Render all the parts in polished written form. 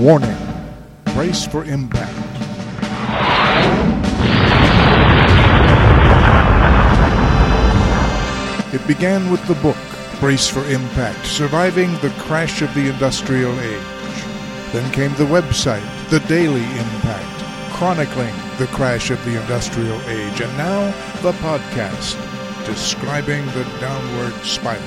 Warning. Brace for impact. It began with the book, Brace for Impact, Surviving the Crash of the Industrial Age. Then came the website, The Daily Impact, chronicling the crash of the Industrial Age. And now, the podcast, describing the downward spiral.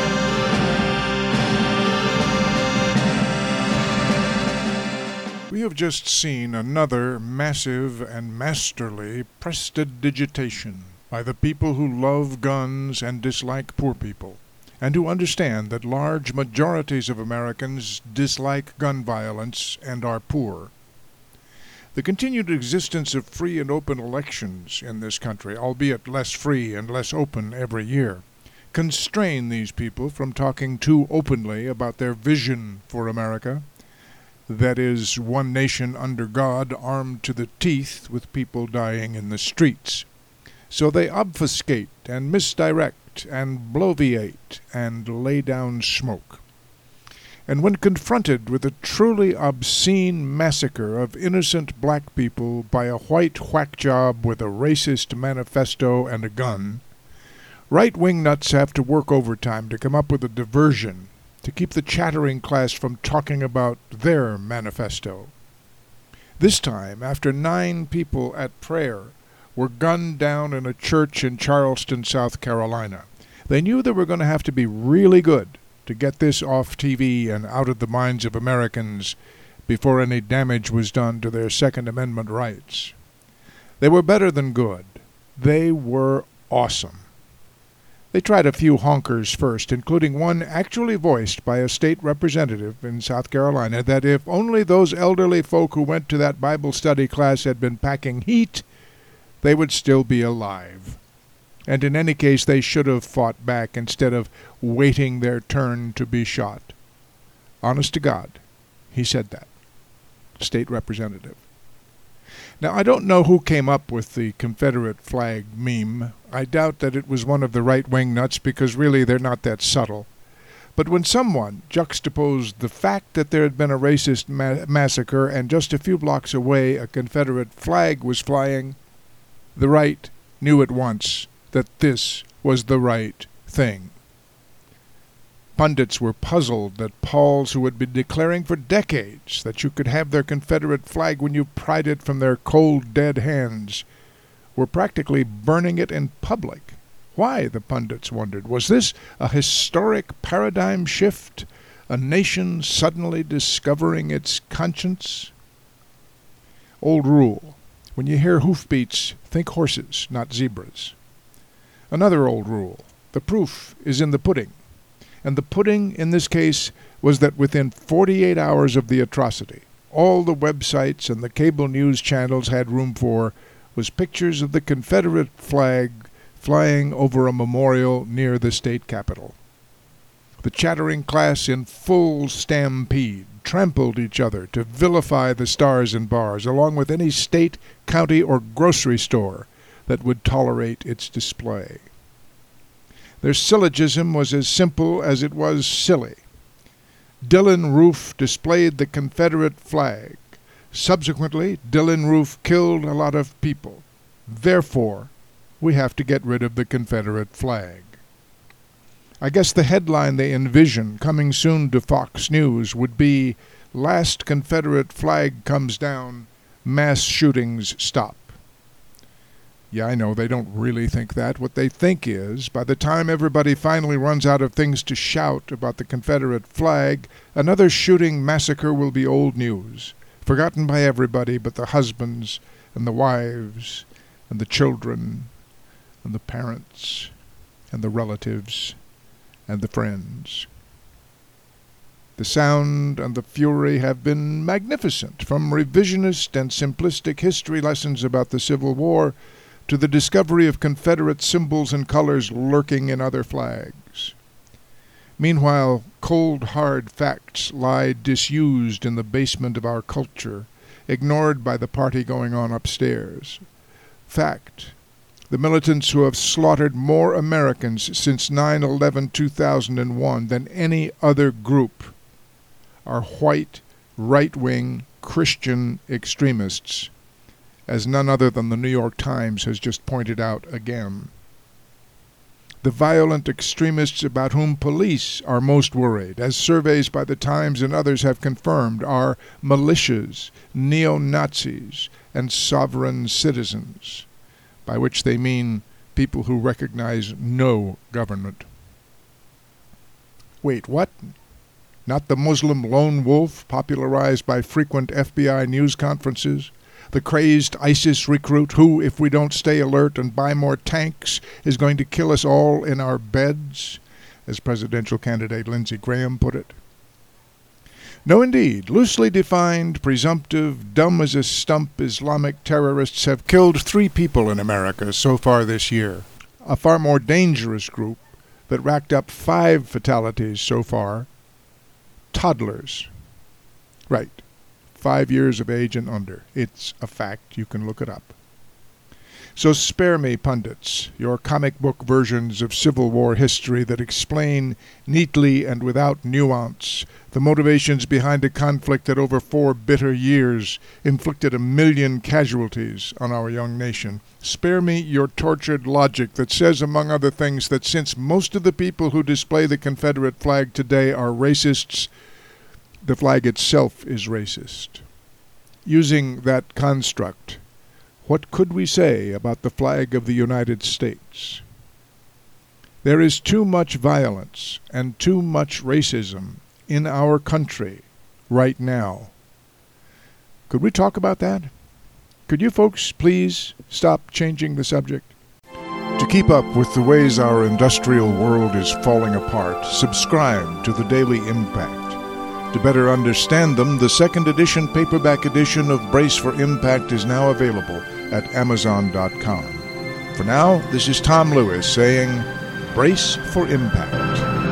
We have just seen another massive and masterly prestidigitation by the people who love guns and dislike poor people, and who understand that large majorities of Americans dislike gun violence and are poor. The continued existence of free and open elections in this country, albeit less free and less open every year, constrain these people from talking too openly about their vision for America. That is, one nation under God, armed to the teeth with people dying in the streets. So they obfuscate and misdirect and bloviate and lay down smoke. And when confronted with a truly obscene massacre of innocent black people by a white whack job with a racist manifesto and a gun, right-wing nuts have to work overtime to come up with a diversion to keep the chattering class from talking about their manifesto. This time, after 9 people at prayer were gunned down in a church in Charleston, South Carolina, they knew they were going to have to be really good to get this off TV and out of the minds of Americans before any damage was done to their Second Amendment rights. They were better than good. They were awesome. They tried a few honkers first, including one actually voiced by a state representative in South Carolina, that if only those elderly folk who went to that Bible study class had been packing heat, they would still be alive. And in any case, they should have fought back instead of waiting their turn to be shot. Honest to God, he said that. State representative. Now, I don't know who came up with the Confederate flag meme. I doubt that it was one of the right-wing nuts, because really they're not that subtle. But when someone juxtaposed the fact that there had been a racist massacre and just a few blocks away a Confederate flag was flying, the right knew at once that this was the right thing. Pundits were puzzled that Pauls, who had been declaring for decades that you could have their Confederate flag when you pried it from their cold, dead hands, were practically burning it in public. Why, the pundits wondered? Was this a historic paradigm shift? A nation suddenly discovering its conscience? Old rule. When you hear hoofbeats, think horses, not zebras. Another old rule. The proof is in the pudding. And the pudding, in this case, was that within 48 hours of the atrocity, all the websites and the cable news channels had room for was pictures of the Confederate flag flying over a memorial near the state capitol. The chattering class in full stampede trampled each other to vilify the stars and bars, along with any state, county, or grocery store that would tolerate its display. Their syllogism was as simple as it was silly. Dylann Roof displayed the Confederate flag. Subsequently, Dylann Roof killed a lot of people. Therefore, we have to get rid of the Confederate flag. I guess the headline they envision coming soon to Fox News would be, "Last Confederate flag comes down, mass shootings stop." Yeah, I know, they don't really think that. What they think is, by the time everybody finally runs out of things to shout about the Confederate flag, another shooting massacre will be old news, forgotten by everybody but the husbands and the wives and the children and the parents and the relatives and the friends. The sound and the fury have been magnificent, from revisionist and simplistic history lessons about the Civil War to the discovery of Confederate symbols and colors lurking in other flags. Meanwhile, cold, hard facts lie disused in the basement of our culture, ignored by the party going on upstairs. Fact: the militants who have slaughtered more Americans since 9/11/2001 than any other group are white, right-wing Christian extremists, as none other than the New York Times has just pointed out again. The violent extremists about whom police are most worried, as surveys by the Times and others have confirmed, are militias, neo-Nazis, and sovereign citizens, by which they mean people who recognize no government. Wait, what? Not the Muslim lone wolf popularized by frequent FBI news conferences? The crazed ISIS recruit who, if we don't stay alert and buy more tanks, is going to kill us all in our beds, as presidential candidate Lindsey Graham put it? No, indeed. Loosely defined, presumptive, dumb as a stump Islamic terrorists have killed 3 people in America so far this year. A far more dangerous group that racked up 5 fatalities so far. Toddlers. Right. 5 years of age and under. It's a fact. You can look it up. So spare me, pundits, your comic book versions of Civil War history that explain neatly and without nuance the motivations behind a conflict that over 4 bitter years inflicted 1 million casualties on our young nation. Spare me your tortured logic that says, among other things, that since most of the people who display the Confederate flag today are racists, the flag itself is racist. Using that construct, what could we say about the flag of the United States? There is too much violence and too much racism in our country right now. Could we talk about that? Could you folks please stop changing the subject? To keep up with the ways our industrial world is falling apart, subscribe to the Daily Impact. To better understand them, the second edition paperback edition of Brace for Impact is now available at Amazon.com. For now, this is Tom Lewis saying, Brace for Impact.